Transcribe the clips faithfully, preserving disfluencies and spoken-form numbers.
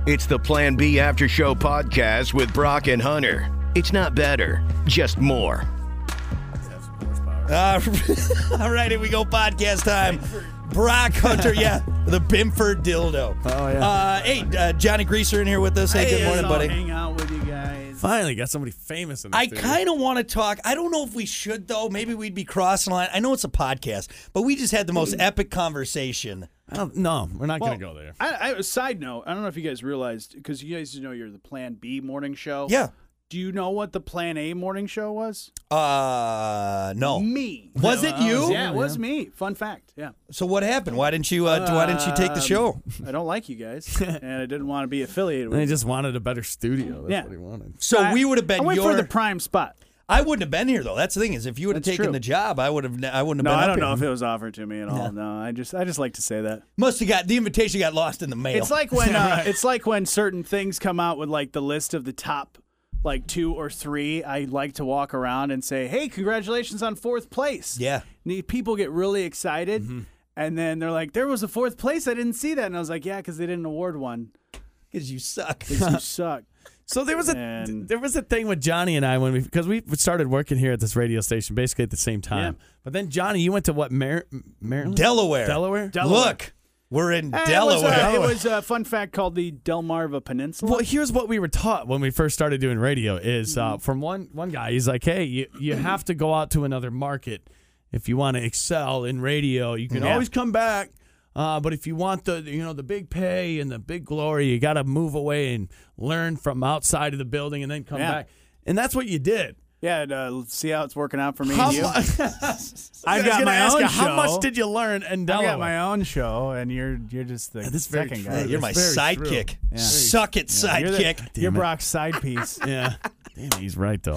It's the Plan B After Show podcast with Brock and Hunter. It's not better, just more. Uh, all right, here we go. Podcast time. Brock, Hunter, yeah, the Bimford dildo. Oh, yeah. Uh, hey, uh, Johnny Greaser in here with us. Hey, Hey, good morning, I'll buddy. Hang out with you guys. Finally got somebody famous in the I studio. kind of want to talk. I don't know if we should, though. Maybe we'd be crossing the line. I know it's a podcast, but we just had the most epic conversation. I don't, no, we're not Well, going to go there. I, I, side note, I don't know if you guys realized, because you guys know you're the Plan B morning show. Yeah. Do you know what the Plan A morning show was? Uh, no. Me. Was it you? Yeah, it was me. Fun fact. Yeah. So what happened? Why didn't you? Uh, why didn't you take the Um, show? I don't like you guys, and I didn't want to be affiliated with They you. just wanted a better studio. That's Yeah. what he wanted. So I- we would have been I went your. for the prime spot. I wouldn't have been here though. That's the thing is, if you would have That's taken true. the job, I would have. I wouldn't have No, been. I up don't here. know if it was offered to me at all. No, I just I just like to say that. Must have got the invitation. Got lost in the mail. It's like when uh, it's like when certain things come out with like the list of the top like two or three. I like to walk around and say, "Hey, congratulations on fourth place." Yeah. And people get really excited, and then they're like, "There was a fourth place. I didn't see that." And I was like, "Yeah, because they didn't award one. because you suck. 'Cause you suck." So there was a And- there was a thing with Johnny and I when we because we started working here at this radio station basically at the same time. Yeah. But then Johnny, you went to what Mar- Maryland, Delaware. Delaware. Delaware. Look, we're in Eh, Delaware. It was, uh, it was a fun fact called the Delmarva Peninsula. Well, here's what we were taught when we first started doing radio is uh, from one one guy. He's like, hey, you, you have to go out to another market if you want to excel in radio. You can Yeah. always come back, uh, but if you want the you know the big pay and the big glory, you got to move away and learn from outside of the building and then come Yeah. back. And that's what you did. yeah, and, uh, let's see how it's working out for me How and you. mu- I've I was got gonna my ask own you, show. how much did you learn in I Delaware? got my own show, and you're you're just the Yeah, this is very second true. guy. Hey, you're my That's very sidekick. true. Yeah. Suck it, Yeah, you're the- sidekick. You're, Damn it. Brock's side piece. Yeah. Damn, he's right though.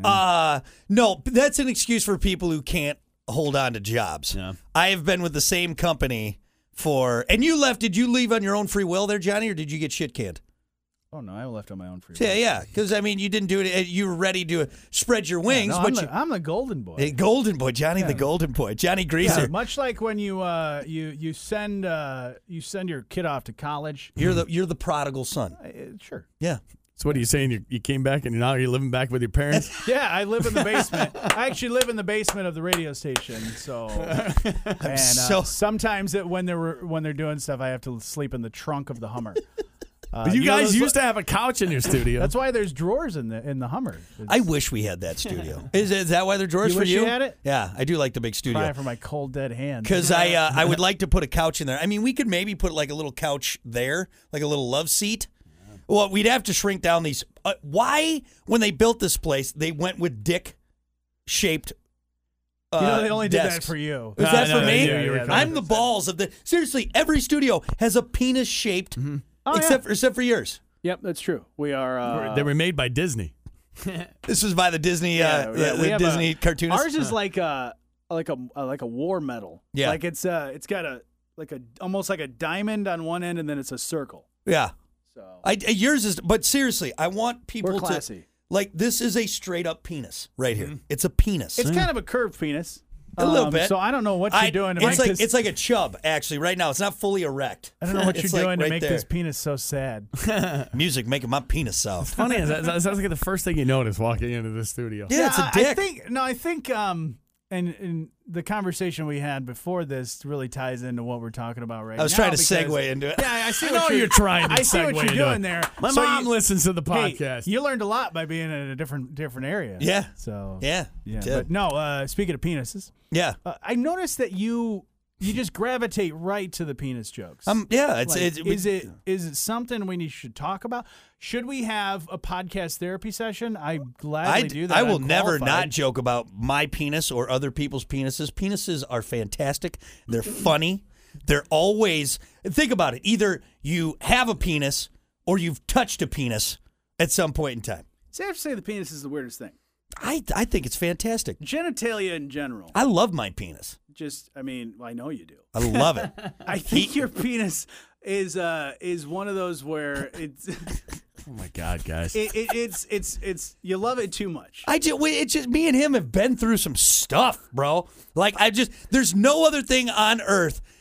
Uh, no, that's an excuse for people who can't hold on to jobs. Yeah. I have been with the same company for, and you left. Did you leave on your own free will there, Johnny, or did you get shit canned? Oh no, I left on my own free. Yeah, will. yeah. Because I mean, you didn't do it. You were ready to spread your wings, No, but I'm, you, the, I'm the golden boy. Hey, golden boy, Johnny, the golden boy, Johnny Greaser. Yeah, much like when you uh, you you send uh, you send your kid off to college. You're the you're the prodigal son. Uh, sure. Yeah. So what are you saying? You, you came back and now you're living back with your parents? Yeah, I live in the basement. I actually live in the basement of the radio station. So, and uh, so- sometimes it, when they're when they're doing stuff, I have to sleep in the trunk of the Hummer. Uh, But you, know guys those- used to have a couch in your studio. That's why there's drawers in the in the Hummer. It's I wish we had that studio. Is, is that why they're drawers You for wish you? you had it? Yeah, I do like the big studio. probably for my cold dead hands. Because I uh, I would like to put a couch in there. I mean, we could maybe put like a little couch there, like a little love seat. Well, we'd have to shrink down these. Uh, why, when they built this place, they went with dick-shaped uh, you know they only did that desks. for you. Is No, that no, for no, me? yeah, you were I'm the balls of the. Seriously, every studio has a penis-shaped, Oh, except for, except for yours. Yep, that's true. We are. Uh, they were made by Disney. This was by the Disney, yeah, uh, yeah, the, we the have a- Disney cartoonist. Ours is like a like a uh, like a war medal. Yeah. like it's uh it's got a like a almost like a diamond on one end, and then it's a circle. Yeah. So I, yours is, but seriously, I want people we're to classy. like. This is a straight up penis right here. It's a penis. It's kind of a curved penis. A little Um, bit. So I don't know what you're I- doing to it's make like this. it's like a chub actually. Right now, it's not fully erect. I don't know what It's you're like doing right to make there. this penis so sad. Music making my penis soft. Funny, that, that sounds like the first thing you notice walking into the studio. Yeah, it's a I- dick. I think no, I think um, and, and the conversation we had before this really ties into what we're talking about right now. I was trying to because- segue into it. Yeah, I see I what know you're trying to I see what segue you're into doing it. there. My So mom you- listens to the Hey, podcast. you learned a lot by being in a different different area. Yeah. So Yeah, yeah. did. But no, uh, speaking of penises, Yeah, uh, I noticed that you you just gravitate right to the penis jokes. um, yeah. It's, Like, it's is it is it something we need, should talk about? Should we have a podcast therapy session? I gladly I, do that. I will I'm never not qualified. joke about my penis or other people's penises. Penises are fantastic. They're funny. They're always, think about it. Either you have a penis or you've touched a penis at some point in time. See, I have to say the penis is the weirdest thing. I, I think it's fantastic. Genitalia in general. I love my penis. Just, I mean, I know you do. I love it. I think your penis is uh is one of those where it's oh my God, guys. it, it, it's it's it's you love it too much. I just, it's just me and him have been through some stuff, bro. Like I just, there's no other thing on earth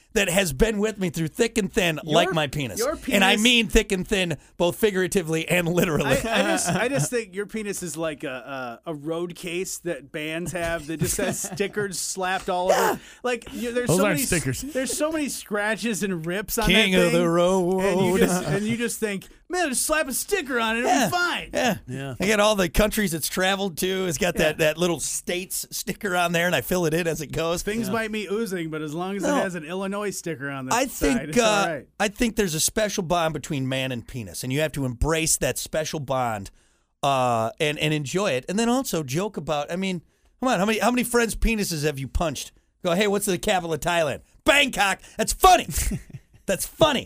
that has been with me through thick and thin, Your- like my penis. your And I penis- mean thick and thin, both figuratively and literally. I, I just, I just think your penis is like a, a a road case that bands have that just has stickers slapped all over. Like you, there's Those so aren't many stickers. There's so many scratches and rips on King that of thing, the road. and you just and you just think, man, just slap a sticker on it, it'll Yeah. be fine. Yeah. Yeah. I got all the countries it's traveled to. It's got that, that little states sticker on there, and I fill it in as it goes. Things might be oozing, but as long as No. it has an Illinois sticker on the I side, think it's uh, all right. I think there's a special bond between man and penis, and you have to embrace that special bond uh, and and enjoy it, and then also joke about. I mean, come on, how many how many friends' penises have you punched? Go, hey, what's the capital of Thailand? Bangkok. That's funny. That's funny.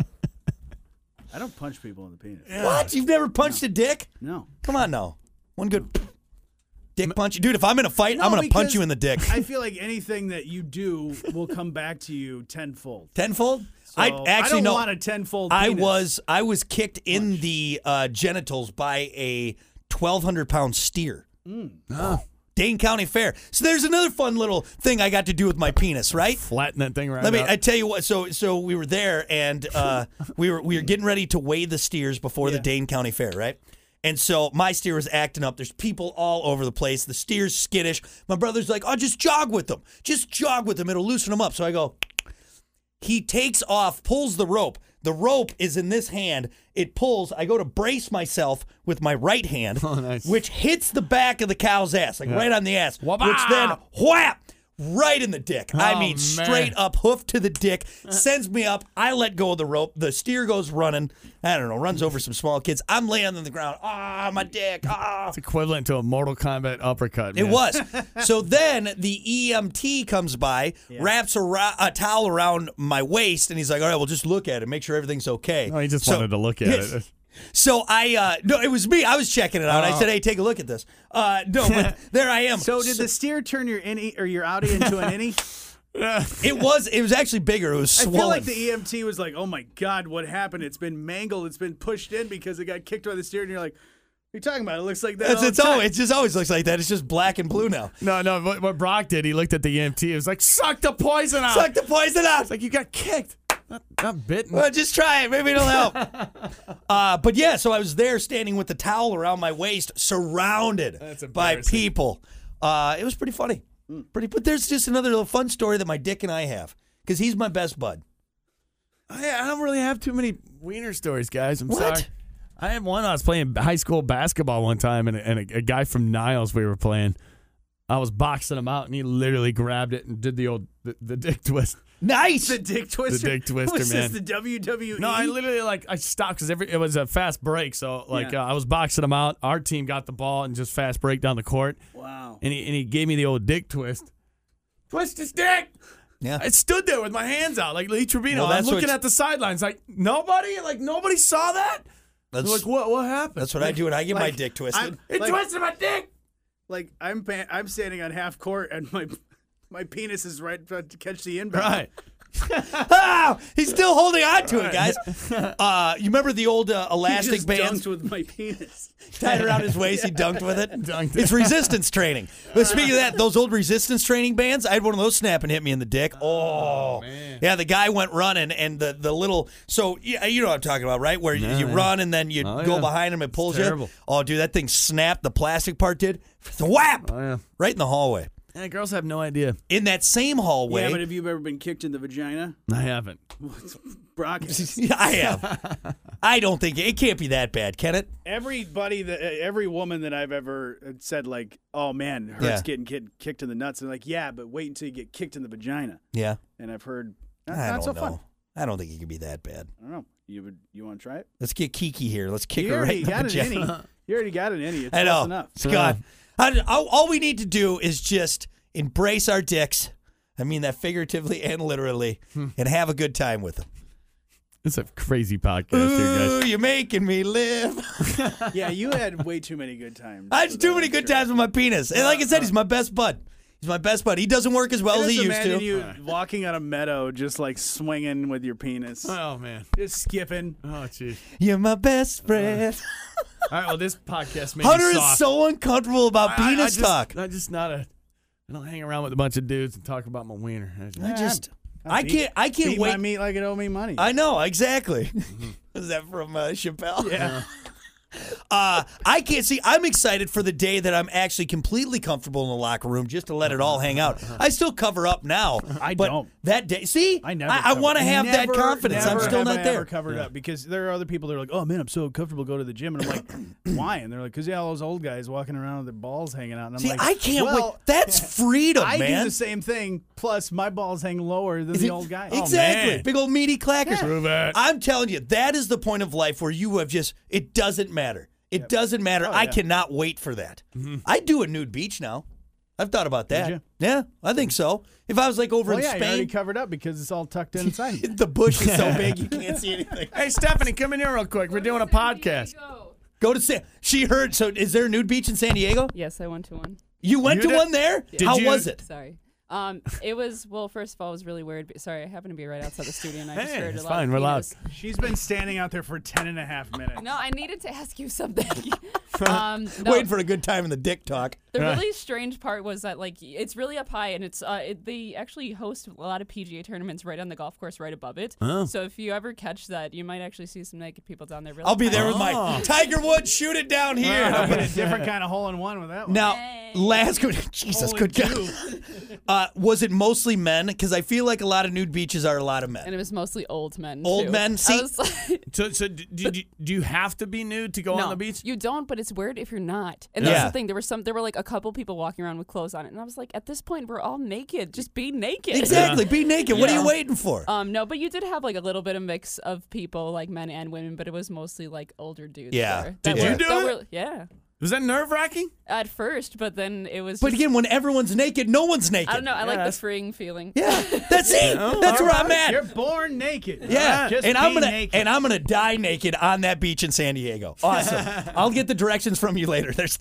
I don't punch people in the penis. What? You've never punched a dick? No. Come on, no. One good dick punch, dude. If I'm in a fight, No, I'm gonna punch because you in the dick. I feel like anything that you do will come back to you tenfold. Tenfold. So I I actually don't know. want a tenfold. I penis. was I was kicked in the uh, genitals by a twelve hundred pound steer. Dane County Fair. So there's another fun little thing I got to do with my penis, right? Flatten that thing right Let me. out. I tell you what. So so we were there, and uh, we were we were getting ready to weigh the steers before the Yeah. Dane County Fair, right? And so my steer was acting up. There's people all over the place. The steer's skittish. My brother's like, "Oh, just jog with them. Just jog with them. It'll loosen them up." So I go. He takes off, pulls the rope. The rope is in this hand. It pulls. I go to brace myself with my right hand, Oh, nice. which hits the back of the cow's ass, like right on the ass, Wha-bah! which then whap right in the dick. I Oh, mean, man. straight up hoof to the dick, sends me up. I let go of the rope. The steer goes running. I don't know, runs over some small kids. I'm laying on the ground. Ah, my dick. Ah. It's equivalent to a Mortal Kombat uppercut. It man. was. So then the E M T comes by, wraps a, ra- a towel around my waist, and he's like, all right, well, just look at it, make sure everything's okay. No, he just So- wanted to look at Yes. it. So I, uh, no, it was me. I was checking it out. I said, hey, take a look at this. Uh, no, but there I am. So did the steer turn your innie or your outie into an innie? It was, it was actually bigger. It was I swollen. feel like the E M T was like, "Oh my God, what happened? It's been mangled. It's been pushed in because it got kicked by the steer." And you're like, "What are you talking about? It looks like that." It's, all it's the time. always, it just always looks like that. It's just black and blue now. No, no. What, what Brock did, he looked at the E M T. He was like, "Suck the poison out." Suck the poison out. It's like you got kicked, not, not bitten. Well, just try it. Maybe it'll help. uh, but yeah, so I was there standing with the towel around my waist, surrounded That's by embarrassing. people. Uh, it was pretty funny. Pretty, but there's just another little fun story that my dick and I have because he's my best bud. I, I don't really have too many wiener stories, guys. I'm What? sorry. I had one. I was playing high school basketball one time, and, a, and a, a guy from Niles we were playing. I was boxing him out, and he literally grabbed it and did the old the, the dick twist. Nice. the dick twister. dick twister, was man. this the W W E? No, I literally like I stopped because every it was a fast break. So like Yeah. uh, I was boxing him out. Our team got the ball and just fast break down the court, Wow. and he and he gave me the old dick twist. Twist his dick. Yeah. I stood there with my hands out like Lee Trevino. Well, I'm that's looking what- at the sidelines like nobody, like nobody saw that. That's, They're like what? What happened? that's what I do when I get my like, dick twisted. I'm- It like- twisted my dick. Like I'm pa- I'm standing on half court and my my penis is right to catch the inbound. Right. Ah, he's still holding on to it, guys. Uh, you remember the old uh, He elastic just bands dunked with my penis. tied around his waist? He dunked with it. Dunked. It's resistance training. But speaking of that, those old resistance training bands, I had one of those snap and hit me in the dick. Oh, man. Yeah, the guy went running, and the, the little so yeah, you know what I'm talking about, right? Where you, you yeah. run and then you Oh, go yeah. behind him, it pulls you. terrible. Oh, dude, that thing snapped. The plastic part did. Whap! Oh yeah. Right in the hallway. Yeah, girls have no idea. In that same hallway. Yeah, but have you ever been kicked in the vagina? I haven't. Brock has. Yeah, I have. I don't think it can't be that bad, can it? Everybody that every woman that I've ever said like, "Oh man, hurts Yeah. getting kid, kicked in the nuts," and like, "Yeah, but wait until you get kicked in the vagina." Yeah. And I've heard not, I not don't so know. fun. I don't think it could be that bad. I don't know. You would you want to try it? Let's get Kiki here. Let's kick You her right already in the got an vagina. innie. You already got an innie. It's I know. close enough. Scott, I- all, all we need to do is just embrace our dicks. I mean that figuratively and literally, and have a good time with them. It's a crazy podcast here, Ooh, guys. you're making me live. Yeah, you had way too many good times. I had for too that, many I'm good sure. times with my penis. And like I said, he's my best bud. He's my best bud. He doesn't work as well I as he just used imagine to. you walking on a meadow, just like swinging with your penis, Oh man. just skipping. Oh jeez. You're my best friend. All right. Well, this podcast made Hunter me is soft. so uncomfortable about I- I- I penis just- talk. I'm just not a. I don't hang around with a bunch of dudes and talk about my wiener. I just- I just, I can't. I can't Beat wait. my meat like it owe me money. I know exactly. Is that from uh, Chappelle? yeah. Uh, I can't see. I'm excited for the day that I'm actually completely comfortable in the locker room just to let it all hang out. I still cover up now. I but don't. That day, see, I never. I, I want to have that Never, confidence. I'm never still have not I there. Ever covered up because there are other people that are like, "Oh man, I'm so comfortable go to the gym," and I'm like, "Why?" And they're like, "Cause yeah, all those old guys walking around with their balls hanging out." And I'm See, like, I can't well, wait. That's freedom, I man. do the same thing. Plus, my balls hang lower than the old guy. Exactly. man. Big old meaty clackers. Prove it. I'm telling you, that is the point of life where you have just, it doesn't matter. It doesn't matter. I yeah. cannot wait for that. I'd do a nude beach now. I've thought about that. you? Yeah, I think so. If I was like over Well, in yeah, you're already Spain, covered up because it's all tucked in inside. the bush is so big you can't see anything. Hey, Stephanie, come in here real quick. We're doing a podcast. Go to San. She heard. So, is there a nude beach in San Diego? Yes, I went to one. You went You to did? one there? Did How you- was it? Sorry. Um, it was, well, first of all, it was really weird. Sorry, I happen to be right outside the studio, and I just Hey, heard a it's lot fine. of We're loud. penis. She's been standing out there for ten and a half minutes. No, I needed to ask you something. um, no, Waiting for a good time in the dick talk. the Right. really strange part was that, like, it's really up high, and it's uh, it, they actually host a lot of P G A tournaments right on the golf course right above it. Oh. So if you ever catch that, you might actually see some naked people down there. Really I'll be there high. with my Tiger Woods. Shoot it down here. I'll get a different kind of hole in one with that one. Now, Hey. last good. Jesus, Hole in good God. Uh, was it mostly men? Because I feel like a lot of nude beaches are a lot of And men. it was mostly old men. Old too. men? I See- was like, So, so d- do, you, do you have to be nude to go no, on the beach? you don't, but it's weird if you're not. And that's Yeah. the thing. There were some. There were like a couple people walking around with clothes on it, and I was like, at this point, we're all naked. Just be naked. Exactly. Be naked. What are you Yeah. waiting for? Um, no, but you did have like a little bit of mix of people, like men and women, but it was mostly like older dudes. Yeah. there Did that you were- do that it? were- yeah, Was that nerve wracking? at first, but then it was. But just- again, when everyone's naked, no one's naked. I don't know. I like the Yes. freeing feeling. Yeah, that's it. That's where I'm at. You're born naked. Yeah, Just and I'm be gonna naked. and I'm gonna die naked on that beach in San Diego. Awesome. I'll get the directions from you later. There's.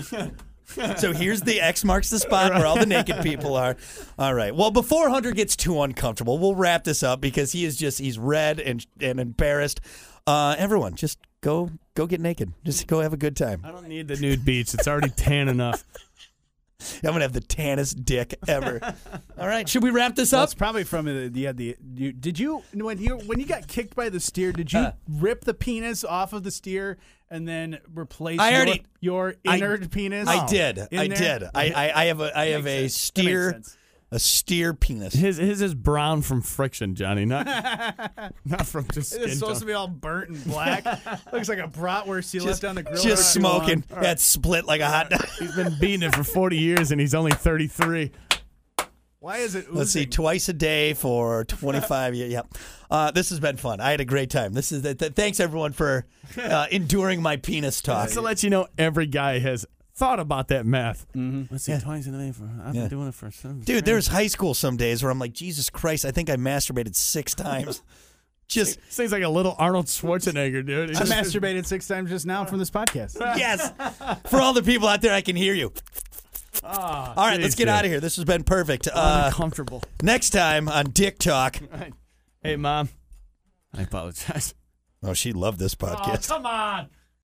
So here's the X marks the spot where all the naked people are. All right. Well, before Hunter gets too uncomfortable, we'll wrap this up because he is just he's red and and embarrassed. Uh, everyone, just go go get naked. Just go have a good time. I don't need the nude beach. It's already tan enough. I'm gonna have the tannest dick ever. All right. Should we wrap this Well, up? it's probably from the yeah the you, did you when you when you got kicked by the steer did you Uh. rip the penis off of the steer and then replace I your, already- your I- inert penis? I did. in I there? did. I, I I have a I have Makes a sense. That makes steer sense. a steer penis. His his is brown from friction, Johnny. Not not from just skin It's supposed to tone. be all burnt and black. Looks like a bratwurst you left on the grill. Just for too long. smoking. That's split like a hot dog. He's been beating it for forty years and he's only thirty-three. Why is it? Let's see, oozing? twice a day for twenty-five years. Yep. Uh, this has been fun. I had a great time. This is the, th- thanks everyone for uh, enduring my penis talk. Just to let you know, every guy has thought about that math. Mm-hmm. Let's see, twice a day for. I've Yeah. been doing it for some. Dude, there's high school some days where I'm like, Jesus Christ, I think I masturbated six times. Just Seems like a little Arnold Schwarzenegger, dude. He I just- masturbated six times just now from this podcast. yes. For all the people out there, I can hear you. Ah, All right, let's jeez, get dude. out of here. This has been perfect. Uh, Uncomfortable. next time on Dick Talk. Hey, Mom. I apologize. Oh, she loved this Oh, podcast. come on.